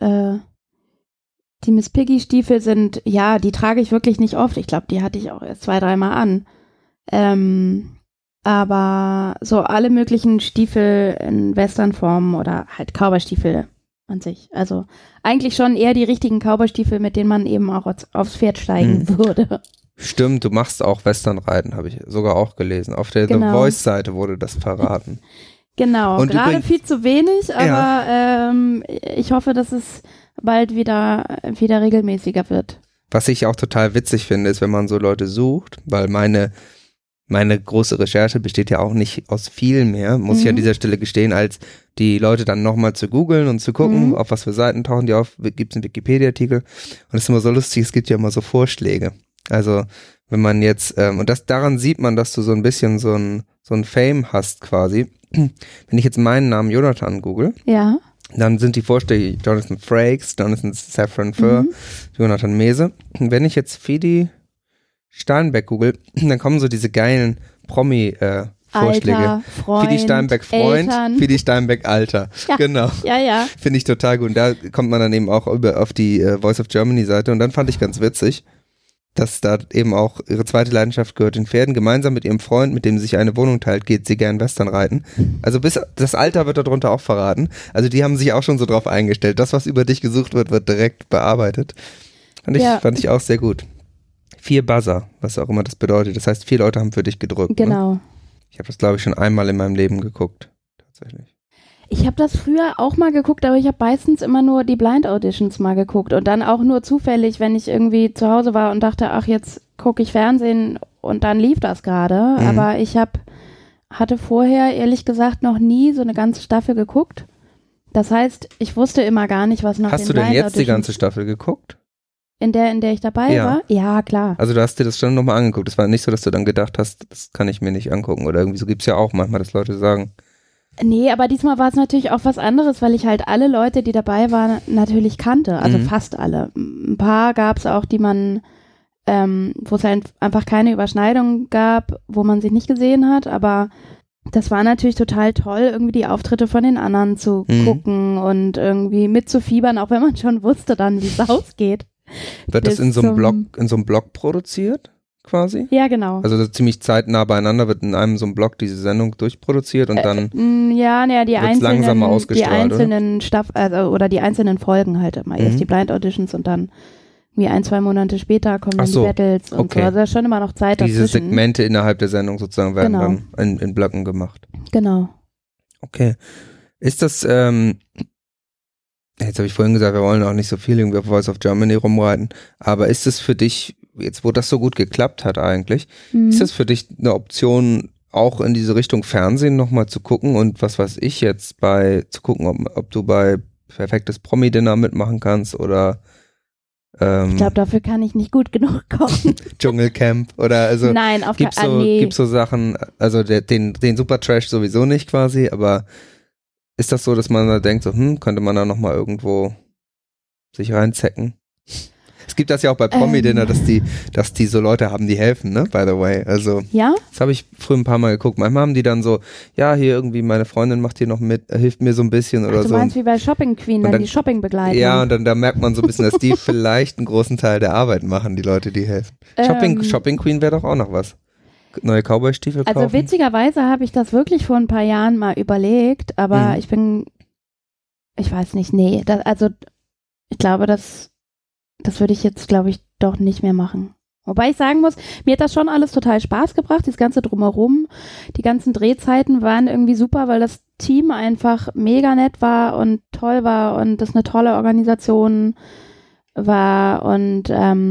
die Miss Piggy Stiefel sind, ja, die trage ich wirklich nicht oft. Ich glaube, die hatte ich auch erst 2-3 Mal an. Aber so alle möglichen Stiefel in Westernformen oder halt Cowboy-Stiefel an sich. Also eigentlich schon eher die richtigen Cowboy-Stiefel, mit denen man eben auch aufs Pferd steigen würde. Stimmt, du machst auch Westernreiten, habe ich sogar auch gelesen. Auf der The Voice-Seite wurde das verraten. Genau, und gerade viel zu wenig, aber ich hoffe, dass es bald wieder regelmäßiger wird. Was ich auch total witzig finde, ist, wenn man so Leute sucht, weil meine große Recherche besteht ja auch nicht aus viel mehr, muss ich an dieser Stelle gestehen, als die Leute dann nochmal zu googeln und zu gucken, auf was für Seiten tauchen die auf, gibt es einen Wikipedia-Artikel und es ist immer so lustig, es gibt ja immer so Vorschläge. Also wenn man jetzt, und daran sieht man, dass du so ein bisschen so ein Fame hast quasi. Wenn ich jetzt meinen Namen Jonathan google, dann sind die Vorschläge Jonathan Frakes, Jonathan Safran Foer, Jonathan Mese. Und wenn ich jetzt Fidi Steinbeck google, dann kommen so diese geilen Promi-Vorschläge. Alter, Freund, Fidi Steinbeck Freund, Eltern. Fidi Steinbeck Alter. Ja, genau. Ja. Finde ich total gut. Und da kommt man dann eben auch auf die Voice of Germany Seite. Und dann fand ich ganz witzig, dass da eben auch ihre zweite Leidenschaft gehört den Pferden. Gemeinsam mit ihrem Freund, mit dem sie sich eine Wohnung teilt, geht sie gern Western reiten. Also bis das Alter wird darunter auch verraten. Also die haben sich auch schon so drauf eingestellt. Das, was über dich gesucht wird, wird direkt bearbeitet. Fand ich auch sehr gut. 4 Buzzer, was auch immer das bedeutet. Das heißt, 4 Leute haben für dich gedrückt. Genau. Ne? Ich habe das, glaube ich, schon einmal in meinem Leben geguckt. Tatsächlich. Ich habe das früher auch mal geguckt, aber ich habe meistens immer nur die Blind Auditions mal geguckt und dann auch nur zufällig, wenn ich irgendwie zu Hause war und dachte, ach, jetzt gucke ich Fernsehen und dann lief das gerade. Aber ich hatte vorher, ehrlich gesagt, noch nie so eine ganze Staffel geguckt. Das heißt, ich wusste immer gar nicht, was nach den Hast du denn Blind jetzt Auditions, die ganze Staffel geguckt? In der ich dabei war? Ja, klar. Also du hast dir das schon nochmal angeguckt. Es war nicht so, dass du dann gedacht hast, das kann ich mir nicht angucken. Oder irgendwie so gibt es ja auch manchmal, dass Leute sagen. Nee, aber diesmal war es natürlich auch was anderes, weil ich halt alle Leute, die dabei waren, natürlich kannte. Also fast alle. Ein paar gab es auch, die man, wo es halt einfach keine Überschneidung gab, wo man sich nicht gesehen hat. Aber das war natürlich total toll, irgendwie die Auftritte von den anderen zu gucken und irgendwie mitzufiebern, auch wenn man schon wusste dann, wie es ausgeht. Wird das in so einem Blog produziert? Quasi? Ja, genau. Also ziemlich zeitnah beieinander wird in einem so einem Blog diese Sendung durchproduziert und dann die langsamer ausgestrahlt, oder die einzelnen Folgen halt immer. Erst die Blind Auditions und dann wie 1-2 Monate später kommen dann die Battles und so. Also da ist schon immer noch Zeit dazwischen. Diese Segmente innerhalb der Sendung sozusagen werden dann in Blöcken gemacht. Genau. Okay. Ist das, jetzt habe ich vorhin gesagt, wir wollen auch nicht so viel irgendwie auf Voice of Germany rumreiten, aber ist es für dich, jetzt wo das so gut geklappt hat eigentlich, ist das für dich eine Option, auch in diese Richtung Fernsehen nochmal zu gucken und was weiß ich jetzt zu gucken, ob du bei Perfektes Promi-Dinner mitmachen kannst oder ich glaube, dafür kann ich nicht gut genug kochen. Dschungelcamp oder also nein, auf gibt's so Sachen, also den Supertrash sowieso nicht quasi, aber ist das so, dass man da denkt, so, könnte man da nochmal irgendwo sich reinzecken? Es gibt das ja auch bei Promi-Dinner, dass die so Leute haben, die helfen, ne, by the way. Also, ja? Das habe ich früher ein paar Mal geguckt. Manchmal haben die dann so, ja, hier irgendwie meine Freundin macht hier noch mit, hilft mir so ein bisschen oder so. Du meinst wie bei Shopping Queen, dann die Shopping-Begleitung. Ja, und dann da merkt man so ein bisschen, dass die vielleicht einen großen Teil der Arbeit machen, die Leute, die helfen. Shopping Queen wäre doch auch noch was. Neue Cowboy-Stiefel kaufen. Also witzigerweise habe ich das wirklich vor ein paar Jahren mal überlegt, aber ich weiß nicht, nee, ich glaube, das würde ich jetzt, glaube ich, doch nicht mehr machen. Wobei ich sagen muss, mir hat das schon alles total Spaß gebracht, das Ganze drumherum. Die ganzen Drehzeiten waren irgendwie super, weil das Team einfach mega nett war und toll war und das eine tolle Organisation war und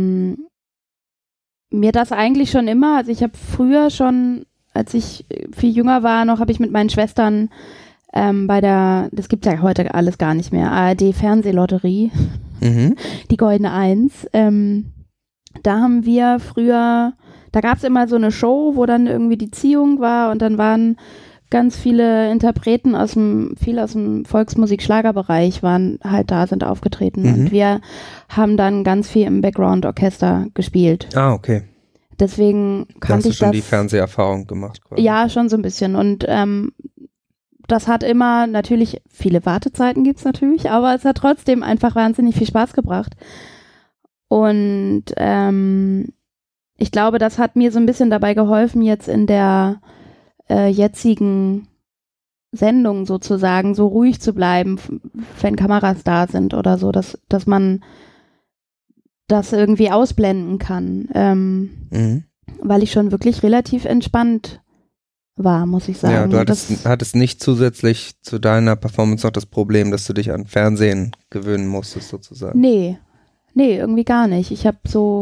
mir das eigentlich schon immer, also ich habe früher schon, als ich viel jünger war noch, habe ich mit meinen Schwestern das gibt's ja heute alles gar nicht mehr, ARD Fernsehlotterie, die Goldene Eins, da haben wir früher, da gab's immer so eine Show, wo dann irgendwie die Ziehung war und dann waren ganz viele Interpreten viel aus dem Volksmusik-Schlagerbereich waren halt da, sind aufgetreten und wir haben dann ganz viel im Background-Orchester gespielt. Ah, okay. Deswegen kannte ich das. Hast du schon die Fernseherfahrung gemacht? Quasi. Ja, schon so ein bisschen und das hat immer natürlich, viele Wartezeiten gibt's natürlich, aber es hat trotzdem einfach wahnsinnig viel Spaß gebracht. Und ich glaube, das hat mir so ein bisschen dabei geholfen, jetzt in der jetzigen Sendung sozusagen so ruhig zu bleiben, wenn Kameras da sind oder so, dass man das irgendwie ausblenden kann, weil ich schon wirklich relativ entspannt war, muss ich sagen. Ja, du hattest nicht zusätzlich zu deiner Performance noch das Problem, dass du dich an Fernsehen gewöhnen musstest sozusagen. Nee, irgendwie gar nicht. Ich habe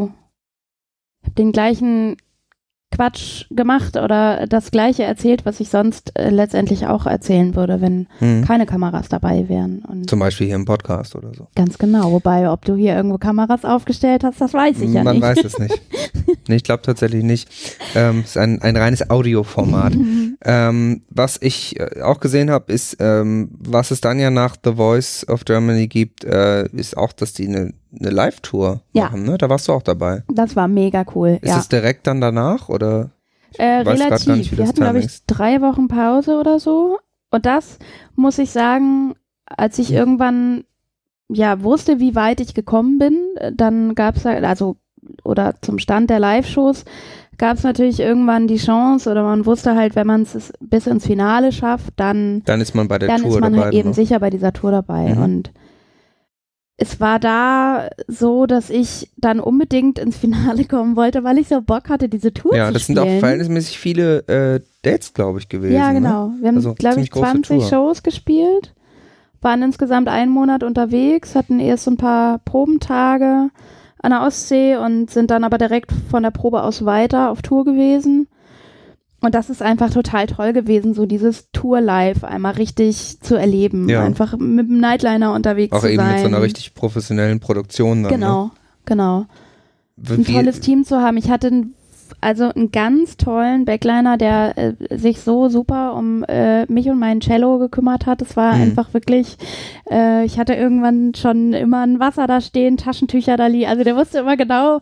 den gleichen Quatsch gemacht oder das Gleiche erzählt, was ich sonst letztendlich auch erzählen würde, wenn keine Kameras dabei wären. Und zum Beispiel hier im Podcast oder so. Ganz genau. Wobei, ob du hier irgendwo Kameras aufgestellt hast, das weiß ich ja nicht. Man weiß es nicht. Nee, ich glaube tatsächlich nicht. Es ist ein reines Audioformat. Was ich auch gesehen habe, ist, was es dann ja nach The Voice of Germany gibt, ist auch, dass die eine Live-Tour machen, ne? Da warst du auch dabei. Das war mega cool, Ist es direkt dann danach, oder? Relativ. Gar nicht, wir hatten, glaube ich, 3 Wochen Pause oder so. Und das, muss ich sagen, als ich irgendwann, wusste, wie weit ich gekommen bin, dann gab es also oder zum Stand der Live-Shows gab es natürlich irgendwann die Chance oder man wusste halt, wenn man es bis ins Finale schafft, dann ist man bei der Tour dabei. Dann ist man halt eben sicher bei dieser Tour dabei. Und es war da so, dass ich dann unbedingt ins Finale kommen wollte, weil ich so Bock hatte, diese Tour zu spielen. Ja, das sind auch verhältnismäßig viele Dates, glaube ich, gewesen. Ja, genau. Wir haben, also, glaube ich, 20 Shows gespielt, waren insgesamt 1 Monat unterwegs, hatten erst so ein paar Probentage an der Ostsee und sind dann aber direkt von der Probe aus weiter auf Tour gewesen. Und das ist einfach total toll gewesen, so dieses Tour-Live einmal richtig zu erleben. Ja. Einfach mit dem Nightliner unterwegs auch zu sein. Auch eben mit so einer richtig professionellen Produktion dann. Genau. Ein tolles Team zu haben. Ich hatte einen ganz tollen Backliner, der sich so super um mich und mein Cello gekümmert hat. Es war einfach wirklich, ich hatte irgendwann schon immer ein Wasser da stehen, Taschentücher da liegen. Also der wusste immer genau,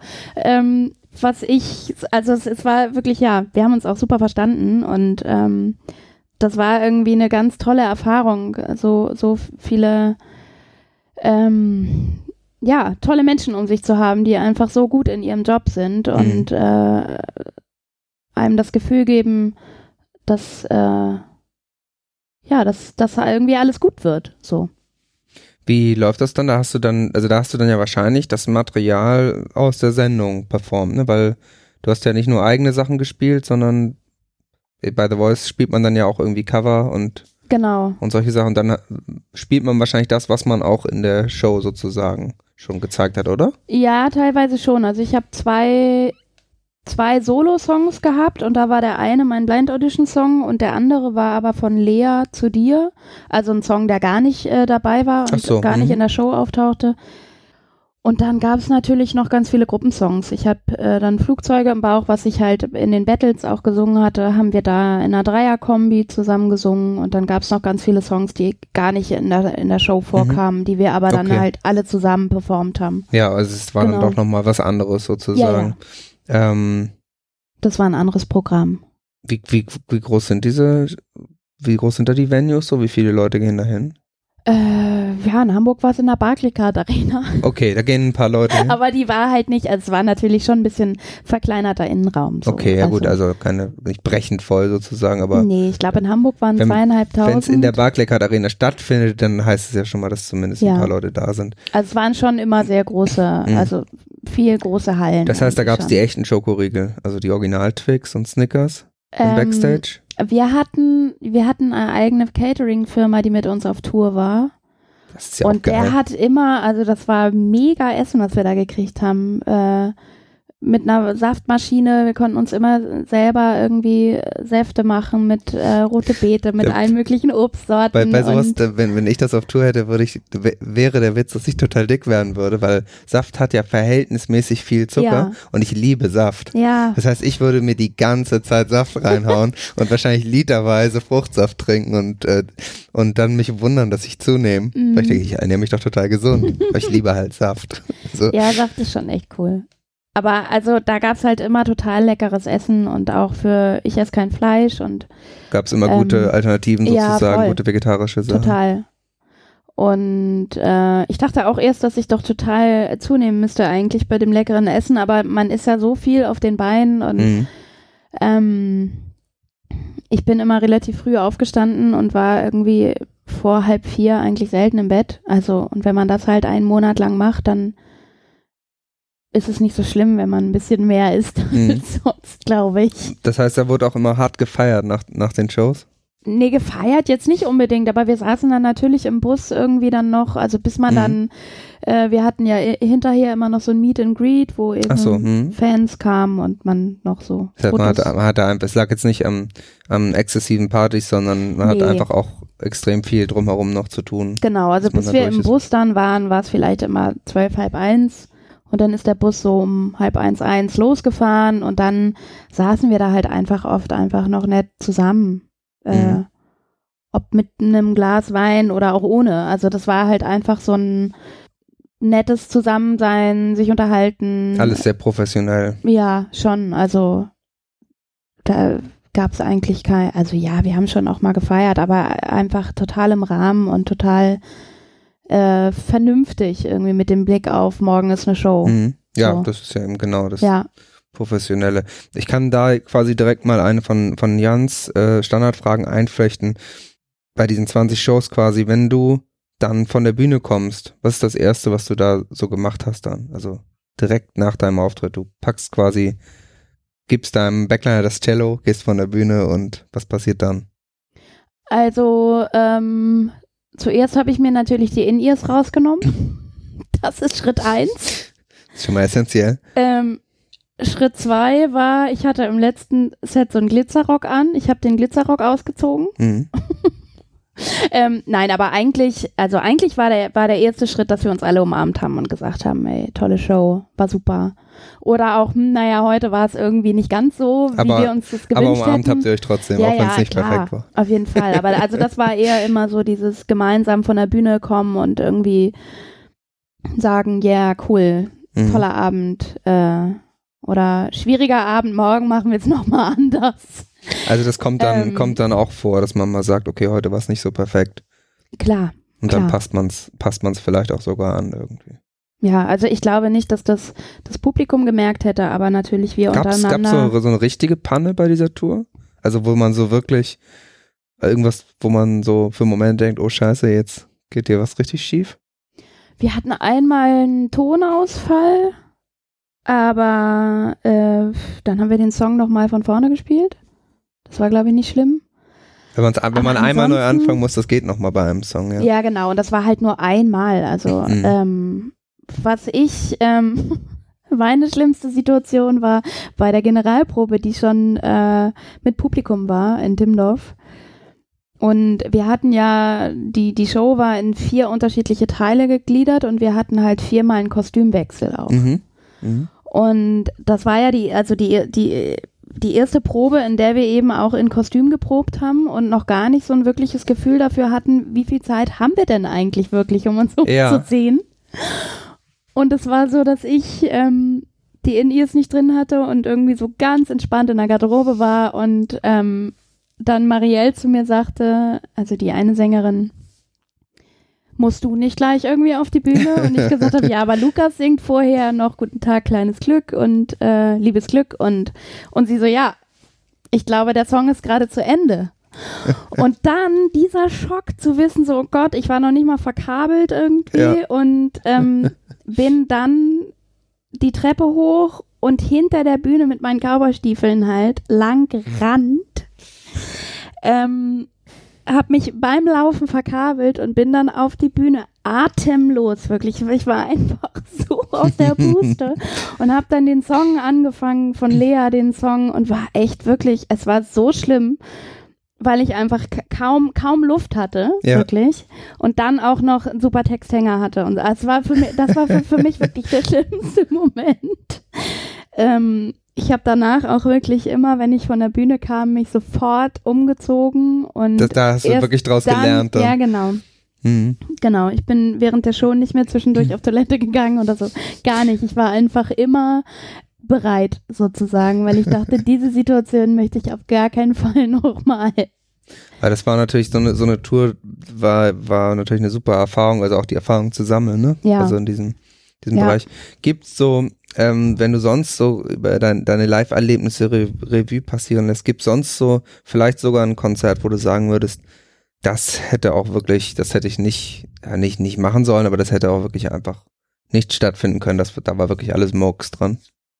es war wirklich, ja, wir haben uns auch super verstanden und das war irgendwie eine ganz tolle Erfahrung, so viele tolle Menschen um sich zu haben, die einfach so gut in ihrem Job sind und einem das Gefühl geben, dass irgendwie alles gut wird, so. Wie läuft das dann? Da hast du dann ja wahrscheinlich das Material aus der Sendung performt, ne? Weil du hast ja nicht nur eigene Sachen gespielt, sondern bei The Voice spielt man dann ja auch irgendwie Cover und solche Sachen. Dann spielt man wahrscheinlich das, was man auch in der Show sozusagen schon gezeigt hat, oder? Ja, teilweise schon. Also ich habe zwei Solo-Songs gehabt und da war der eine mein Blind-Audition-Song und der andere war aber von Lea zu dir, also ein Song, der gar nicht dabei war und gar nicht in der Show auftauchte. Und dann gab es natürlich noch ganz viele Gruppensongs. Ich habe dann Flugzeuge im Bauch, was ich halt in den Battles auch gesungen hatte, haben wir da in einer Dreier-Kombi zusammen gesungen und dann gab es noch ganz viele Songs, die gar nicht in der Show vorkamen, die wir aber dann halt alle zusammen performt haben. Ja, also es war dann doch nochmal was anderes sozusagen. Ja. Das war ein anderes Programm. Wie groß sind da die Venues so? Wie viele Leute gehen da hin? In Hamburg war es in der Barclaycard Arena. Okay, da gehen ein paar Leute hin. Aber die war halt nicht, also es war natürlich schon ein bisschen verkleinerter Innenraum. So. Okay, ja gut, also nicht brechend voll sozusagen, aber. Nee, ich glaube in Hamburg waren 2.500. Wenn es in der Barclaycard Arena stattfindet, dann heißt es ja schon mal, dass zumindest ein paar Leute da sind. Also es waren schon immer sehr große, also viel große Hallen. Das heißt, da gab es die echten Schokoriegel, also die Original-Twix und Snickers im Backstage? Wir hatten eine eigene Catering-Firma, die mit uns auf Tour war. Das ist ja und auch geil. Der hat immer, also das war mega Essen, was wir da gekriegt haben. Mit einer Saftmaschine, wir konnten uns immer selber irgendwie Säfte machen mit rote Beete, mit allen möglichen Obstsorten. Bei sowas, wenn ich das auf Tour hätte, wäre der Witz, dass ich total dick werden würde, weil Saft hat ja verhältnismäßig viel Zucker und ich liebe Saft. Ja. Das heißt, ich würde mir die ganze Zeit Saft reinhauen und wahrscheinlich literweise Fruchtsaft trinken und dann mich wundern, dass ich zunehme. Weil ich denke, ich ernähre mich doch total gesund, aber ich liebe halt Saft. So. Ja, Saft ist schon echt cool. Aber also da gab es halt immer total leckeres Essen und auch ich esse kein Fleisch und gab es immer gute Alternativen sozusagen, gute vegetarische Sachen. Total. Und ich dachte auch erst, dass ich doch total zunehmen müsste eigentlich bei dem leckeren Essen, aber man ist ja so viel auf den Beinen und ich bin immer relativ früh aufgestanden und war irgendwie vor 3:30 eigentlich selten im Bett. Also und wenn man das halt einen Monat lang macht, dann ist es nicht so schlimm, wenn man ein bisschen mehr isst als sonst, glaube ich. Das heißt, da wurde auch immer hart gefeiert nach den Shows? Nee, gefeiert jetzt nicht unbedingt, aber wir saßen dann natürlich im Bus irgendwie dann noch, also bis man dann, wir hatten ja hinterher immer noch so ein Meet and Greet, wo eben Fans kamen und man noch so das heißt, man hatte einfach, es lag jetzt nicht am exzessiven Partys, sondern man hatte einfach auch extrem viel drumherum noch zu tun. Genau, also bis wir im Bus dann waren, war es vielleicht immer 12, 12:30. Und dann ist der Bus so um 12:30 losgefahren und dann saßen wir da halt oft noch nett zusammen. Ob mit einem Glas Wein oder auch ohne. Also das war halt einfach so ein nettes Zusammensein, sich unterhalten. Alles sehr professionell. Ja, schon. Also da gab es eigentlich wir haben schon auch mal gefeiert, aber einfach total im Rahmen und total vernünftig irgendwie mit dem Blick auf morgen ist eine Show. Ja, so. das ist ja eben genau das Ja. Professionelle. Ich kann da quasi direkt mal eine von Jans Standardfragen einflechten. Bei diesen 20 Shows quasi, wenn du dann von der Bühne kommst, was ist das Erste, was du da so gemacht hast dann? Also direkt nach deinem Auftritt. Du packst quasi, gibst deinem Backliner das Cello, gehst von der Bühne und was passiert dann? Also, zuerst habe ich mir natürlich die In-Ears rausgenommen. Das ist Schritt 1. Das ist schon mal essentiell. Schritt 2 war, ich hatte im letzten Set so einen Glitzerrock an. Ich habe den Glitzerrock ausgezogen. Mhm. Nein, aber eigentlich war der erste Schritt, dass wir uns alle umarmt haben und gesagt haben, ey, tolle Show, war super. Oder auch, naja, heute war es irgendwie nicht ganz so, wie wir uns das gewünscht hätten. Aber umarmt habt ihr euch trotzdem, ja, auch wenn es nicht klar, perfekt war. Auf jeden Fall, aber also das war eher immer so dieses gemeinsam von der Bühne kommen und irgendwie sagen, ja, cool, toller Abend oder schwieriger Abend, morgen machen wir es nochmal anders. Also das kommt dann auch vor, dass man mal sagt, okay, heute war es nicht so perfekt. Klar. Und dann passt man's vielleicht auch sogar an irgendwie. Ja, also ich glaube nicht, dass das Publikum gemerkt hätte, aber natürlich wir untereinander. Gab's so eine richtige Panne bei dieser Tour? Also wo man so wirklich irgendwas, wo man so für einen Moment denkt, oh Scheiße, jetzt geht hier was richtig schief? Wir hatten einmal einen Tonausfall, aber dann haben wir den Song nochmal von vorne gespielt. Das war, glaube ich, nicht schlimm. Wenn man einmal neu anfangen muss, das geht nochmal bei einem Song, ja. Ja, genau. Und das war halt nur einmal. Also, meine schlimmste Situation war bei der Generalprobe, die schon mit Publikum war in Timmendorf. Und wir hatten ja, die Show war in 4 unterschiedliche Teile gegliedert und wir hatten halt 4-mal einen Kostümwechsel auch. Und das war ja die erste Probe, in der wir eben auch in Kostüm geprobt haben und noch gar nicht so ein wirkliches Gefühl dafür hatten, wie viel Zeit haben wir denn eigentlich wirklich, um uns umzuziehen. Und es war so, dass ich die In-Ears nicht drin hatte und irgendwie so ganz entspannt in der Garderobe war und dann Marielle zu mir sagte, also die eine Sängerin, musst du nicht gleich irgendwie auf die Bühne? Und ich gesagt habe, ja, aber Lukas singt vorher noch Guten Tag, kleines Glück und liebes Glück und sie so, ja, ich glaube, der Song ist gerade zu Ende. Und dann dieser Schock zu wissen, so, oh Gott, ich war noch nicht mal verkabelt irgendwie und bin dann die Treppe hoch und hinter der Bühne mit meinen Cowboystiefeln halt lang gerannt. Habe mich beim Laufen verkabelt und bin dann auf die Bühne atemlos, wirklich. Ich war einfach so aus der Puste und habe dann den Song angefangen von Lea, den Song, und war echt wirklich, es war so schlimm, weil ich einfach kaum Luft hatte, wirklich. Und dann auch noch einen super Texthänger hatte. Und das war für mich wirklich der schlimmste Moment. Ich habe danach auch wirklich immer, wenn ich von der Bühne kam, mich sofort umgezogen. Und da hast du wirklich draus gelernt. Dann. Ja, genau. Genau, ich bin während der Show nicht mehr zwischendurch auf Toilette gegangen oder so. Gar nicht. Ich war einfach immer bereit, sozusagen, weil ich dachte, diese Situation möchte ich auf gar keinen Fall nochmal. Weil das war natürlich so eine Tour, war natürlich eine super Erfahrung, also auch die Erfahrung zu sammeln, ne? Ja. Also in diesem Bereich. Gibt's so, wenn du sonst so über deine Live-Erlebnisse Revue passieren lässt, gibt's sonst so vielleicht sogar ein Konzert, wo du sagen würdest, das hätte ich nicht machen sollen, aber das hätte auch wirklich einfach nicht stattfinden können. Da war wirklich alles Murks dran.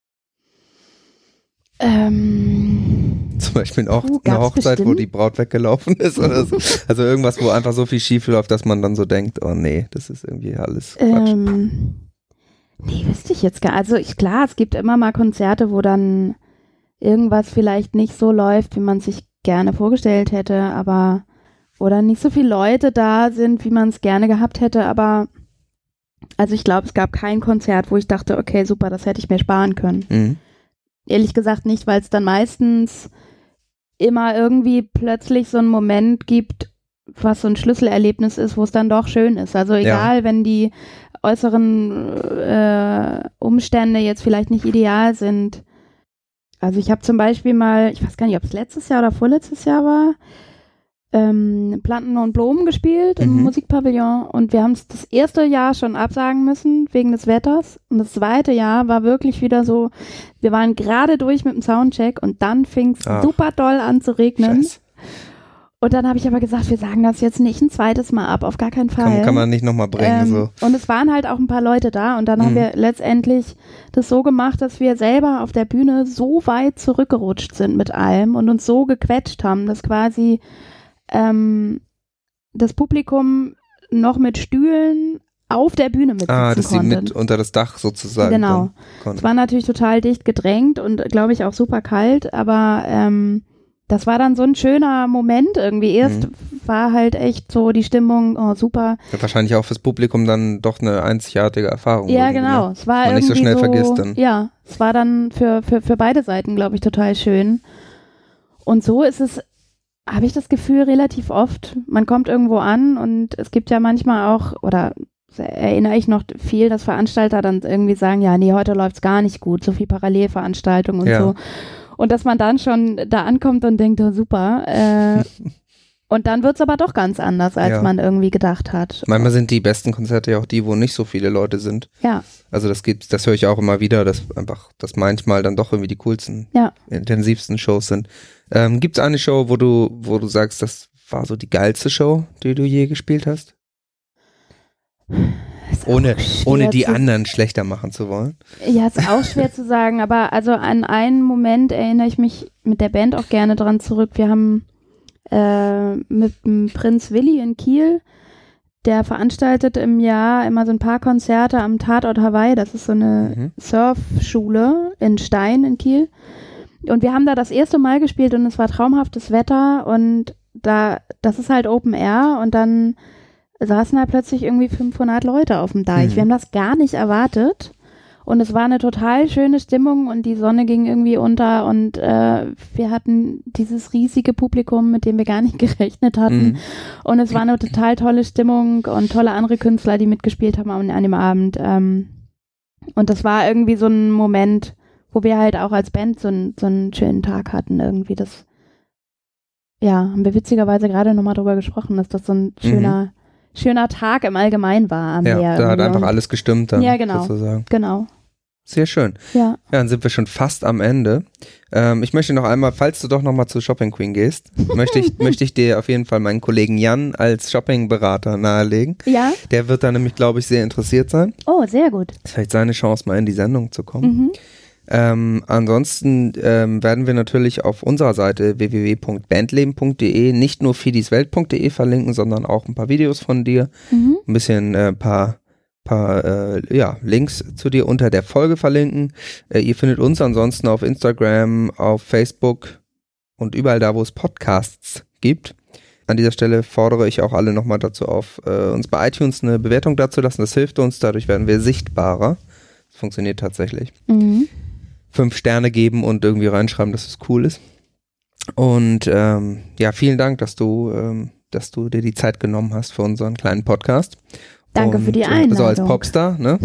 Zum Beispiel auch eine Hochzeit, wo die Braut weggelaufen ist oder so. Also irgendwas, wo einfach so viel schief läuft, dass man dann so denkt, oh nee, das ist irgendwie alles Quatsch. Nee, wüsste ich jetzt gar nicht. Also klar, es gibt immer mal Konzerte, wo dann irgendwas vielleicht nicht so läuft, wie man sich gerne vorgestellt hätte, aber oder nicht so viele Leute da sind, wie man es gerne gehabt hätte, aber also ich glaube, es gab kein Konzert, wo ich dachte, okay, super, das hätte ich mir sparen können. Ehrlich gesagt nicht, weil es dann meistens immer irgendwie plötzlich so einen Moment gibt, was so ein Schlüsselerlebnis ist, wo es dann doch schön ist. Also egal, wenn die äußeren Umstände jetzt vielleicht nicht ideal sind. Also ich habe zum Beispiel mal, ich weiß gar nicht, ob es letztes Jahr oder vorletztes Jahr war, Planten und Blumen gespielt im Musikpavillon und wir haben es das erste Jahr schon absagen müssen wegen des Wetters und das zweite Jahr war wirklich wieder so, wir waren gerade durch mit dem Soundcheck und dann fing es super doll an zu regnen. Scheiße. Und dann habe ich aber gesagt, wir sagen das jetzt nicht ein zweites Mal ab, auf gar keinen Fall. Kann man nicht nochmal bringen. So. Und es waren halt auch ein paar Leute da und dann haben wir letztendlich das so gemacht, dass wir selber auf der Bühne so weit zurückgerutscht sind mit allem und uns so gequetscht haben, dass quasi das Publikum noch mit Stühlen auf der Bühne mitsitzen konnte. Dass sie mit unter das Dach sozusagen. Genau. Es war natürlich total dicht gedrängt und glaube ich auch super kalt, aber das war dann so ein schöner Moment irgendwie. Erst war halt echt so die Stimmung, oh super. Ja, wahrscheinlich auch fürs Publikum dann doch eine einzigartige Erfahrung. Ja, genau. Ne? Es war irgendwie nicht so schnell vergisst dann. Ja, es war dann für beide Seiten, glaube ich, total schön. Und so ist es, habe ich das Gefühl, relativ oft. Man kommt irgendwo an und es gibt ja manchmal auch, oder erinnere ich noch viel, dass Veranstalter dann irgendwie sagen, ja, nee, heute läuft's gar nicht gut, so viel Parallelveranstaltungen und so. Und dass man dann schon da ankommt und denkt, oh, super. Und dann wird's aber doch ganz anders, als man irgendwie gedacht hat. Manchmal sind die besten Konzerte ja auch die, wo nicht so viele Leute sind. Ja. Also das höre ich auch immer wieder, dass manchmal dann doch irgendwie die coolsten, intensivsten Shows sind. Gibt's eine Show, wo du sagst, das war so die geilste Show, die du je gespielt hast? Ohne die anderen schlechter machen zu wollen. Ja, ist auch schwer zu sagen, aber also an einen Moment erinnere ich mich mit der Band auch gerne dran zurück. Wir haben mit dem Prinz Willi in Kiel, der veranstaltet im Jahr immer so ein paar Konzerte am Tatort Hawaii. Das ist so eine Surfschule in Stein in Kiel. Und wir haben da das erste Mal gespielt und es war traumhaftes Wetter und das ist halt Open Air und dann saßen da plötzlich irgendwie 500 Leute auf dem Deich. Wir haben das gar nicht erwartet und es war eine total schöne Stimmung und die Sonne ging irgendwie unter und wir hatten dieses riesige Publikum, mit dem wir gar nicht gerechnet hatten und es war eine total tolle Stimmung und tolle andere Künstler, die mitgespielt haben an dem Abend und das war irgendwie so ein Moment, wo wir halt auch als Band so einen schönen Tag hatten irgendwie. Das haben wir witzigerweise gerade nochmal drüber gesprochen, dass das so ein schöner Tag im Allgemeinen war am Meer. Ja, da hat einfach alles gestimmt dann sozusagen. Genau. Sehr schön. Ja, dann sind wir schon fast am Ende. Ich möchte noch einmal, falls du doch nochmal zu Shopping Queen gehst, möchte ich dir auf jeden Fall meinen Kollegen Jan als Shoppingberater nahelegen. Ja. Der wird da nämlich, glaube ich, sehr interessiert sein. Oh, sehr gut. Das ist vielleicht seine Chance, mal in die Sendung zu kommen. Ansonsten werden wir natürlich auf unserer Seite www.bandleben.de nicht nur fidiswelt.de verlinken, sondern auch ein paar Videos von dir, ein bisschen paar Links zu dir unter der Folge verlinken. Ihr findet uns ansonsten auf Instagram, auf Facebook und überall da, wo es Podcasts gibt. An dieser Stelle fordere ich auch alle nochmal dazu auf, uns bei iTunes eine Bewertung dazu lassen. Das hilft uns, dadurch werden wir sichtbarer. Das funktioniert tatsächlich. 5 Sterne geben und irgendwie reinschreiben, dass es cool ist. Und vielen Dank, dass du dir die Zeit genommen hast für unseren kleinen Podcast. Danke für die Einladung. So als Popstar, ne?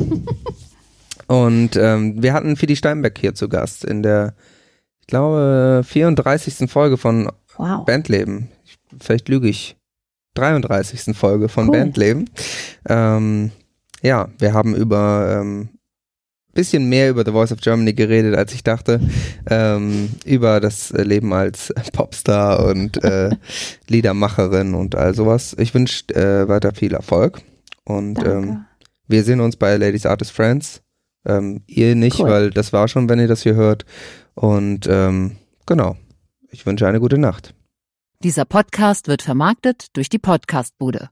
Und wir hatten Fidi Steinbeck hier zu Gast in der, ich glaube, 34. Folge von Bandleben. Vielleicht lüge ich. 33. Folge von Bandleben. Wir haben über bisschen mehr über The Voice of Germany geredet, als ich dachte, über das Leben als Popstar und Liedermacherin und all sowas. Ich wünsche weiter viel Erfolg und wir sehen uns bei Ladies Artist Friends. Ihr nicht, weil das war schon, wenn ihr das hier hört. Und genau, ich wünsche eine gute Nacht. Dieser Podcast wird vermarktet durch die Podcastbude.